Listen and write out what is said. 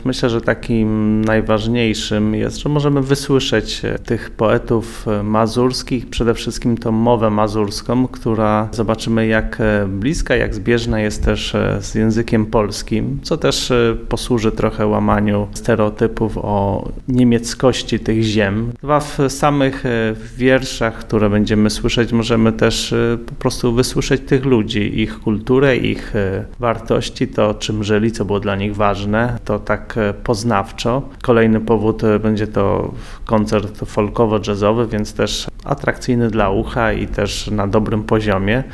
Myślę, że takim najważniejszym jest, że możemy wysłyszeć tych poetów mazurskich, przede wszystkim tą mowę mazurską, która zobaczymy jak bliska, jak zbieżna jest też z językiem polskim, co też posłuży trochę łamaniu stereotypów o niemieckości tych ziem. W samych wierszach, które będziemy słyszeć, możemy też po prostu wysłyszeć tych ludzi, ich kulturę, ich wartości, to czym żyli, co było dla nich ważne, to tak poznawczo. Kolejny powód będzie to koncert folkowo-jazzowy, więc też atrakcyjny dla ucha i też na dobrym poziomie.